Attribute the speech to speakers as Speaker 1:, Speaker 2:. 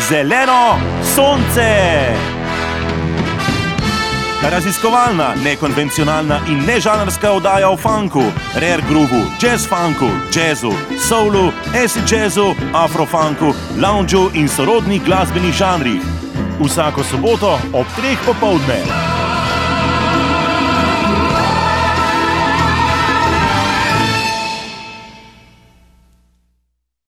Speaker 1: Zeleno sonce. Raziskovalna, nekonvencionalna in nežanrska oddaja o funku, rare groovu, jazz funku, jazzu, soulu, acid jazzu, afrofunku, loungeu in sorodnih glasbenih žanrih. Vsako soboto ob 3 popoldne.